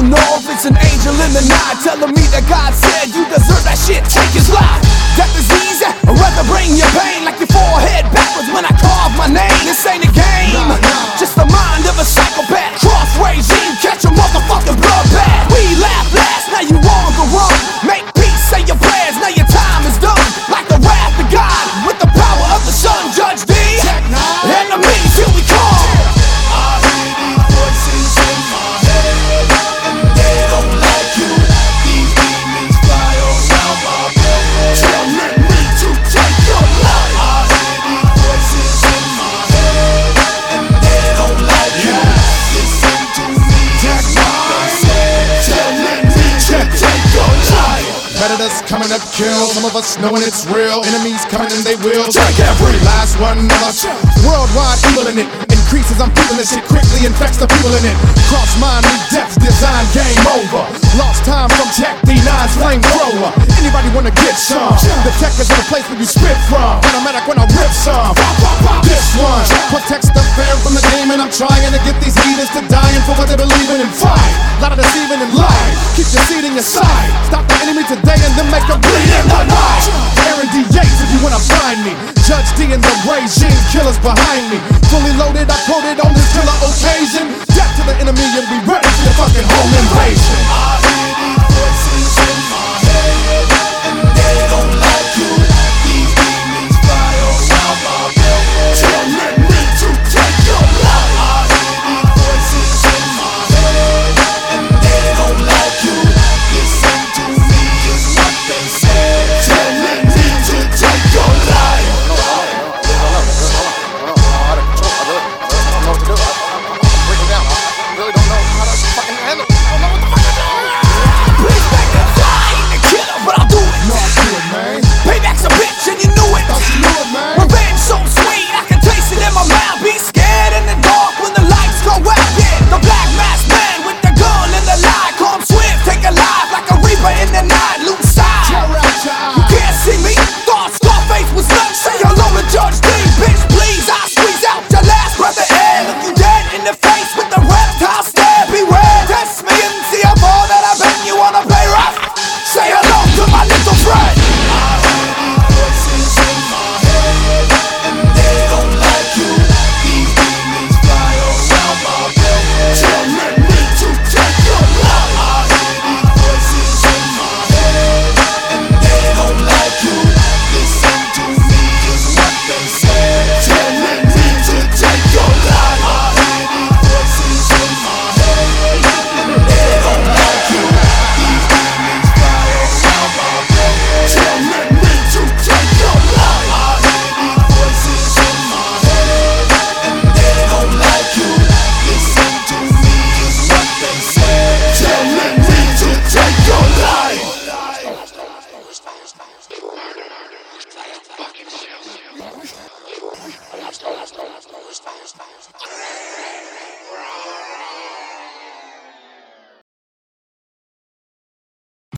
don't know if it's an angel in the night telling me that God said you deserve that shit, take his life. Death is easy, I'd rather bring your pain like your forehead backwards when I carve my name. This ain't a game, just the mind of a psychopath. Cross regime, catch a motherfucking bloodbath. We laugh last, now you on the run. Make peace, say your prayers, now your time is done. Like the wrath of God, with the power of the Son, Judge D. Enemies, here we come. I hear these voices in my head, and they don't like you. These demons fly around my bed, telling me to take your life. I hear these voices in my head, and they don't like you. Listen to me, it's what they say, telling me to take your life. Predators coming to kill, some of us knowing it's real. Enemies coming and they will take every last one of us. Worldwide evil in it increases, I'm feeling this shit quickly infects the people in it. Cross mind, new death's design, game over. Lost time from Tech D9's flamethrower. Anybody wanna get some? The tech is in the place where you spit from. Automatic when I rip some. This one protects the fair from the demon. I'm trying to get these heathens to dying for what they believe in and fight. Lot of deceiving and lie. Keep your seat in your sight. Stop the enemy today and then make them bleed in the night. Aaron D. Yates if you wanna find me. Judge D and the regime killers behind me. Fully loaded, I quoted on this killer occasion. Death to the enemy and we ready for your fucking home invasion. I hear these voices in my head, and they don't like you. These demons fly around my bed, telling me to take your life. I hear these voices in my head, and they don't like you. Listen to me, is what they say, telling me to take your life. Please back the fly, the killer, but I'll do it. Payback's a bitch and you knew it. Revenge so sweet, I can taste it in my mouth. Be scared in the dark when the lights go out. Yeah, the black masked man with the gun and the lie. Come swift, take a life like a reaper in the night. Loose side, you can't see me. Thought Scarface was nuts. Say hello to Judge D, bitch, please. I squeeze out your last breath of air. Look you dead in the face with the reptile stare. Beware, test me and see how far that I bet you wanna play rough. Say hello to my little friend. I hear these voices in my head, and they don't like you. These demons fly around my bed, telling me to take your life. I hear these voices in my head, and they don't like you. Listen to me, is what they say, telling me to take your life. I hear these voices in my head, and they don't like you. These demons fly around my bed, telling me to take your life. I hear these voices in my head, and they don't like you. Listen to me, is what they say, telling me to take your life. Fucking shit.